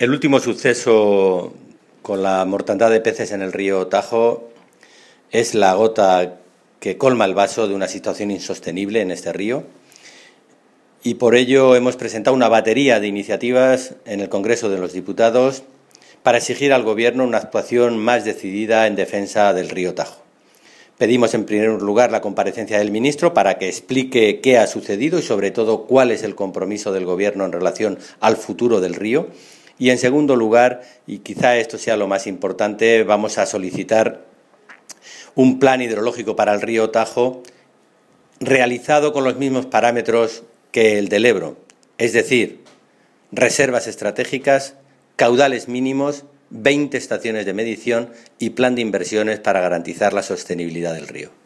El último suceso con la mortandad de peces en el río Tajo es la gota que colma el vaso de una situación insostenible en este río, y por ello hemos presentado una batería de iniciativas en el Congreso de los Diputados para exigir al Gobierno una actuación más decidida en defensa del río Tajo. Pedimos en primer lugar la comparecencia del ministro para que explique qué ha sucedido y sobre todo cuál es el compromiso del Gobierno en relación al futuro del río. Y en segundo lugar, y quizá esto sea lo más importante, vamos a solicitar un plan hidrológico para el río Tajo realizado con los mismos parámetros que el del Ebro, es decir, reservas estratégicas, caudales mínimos, 20 estaciones de medición y plan de inversiones para garantizar la sostenibilidad del río.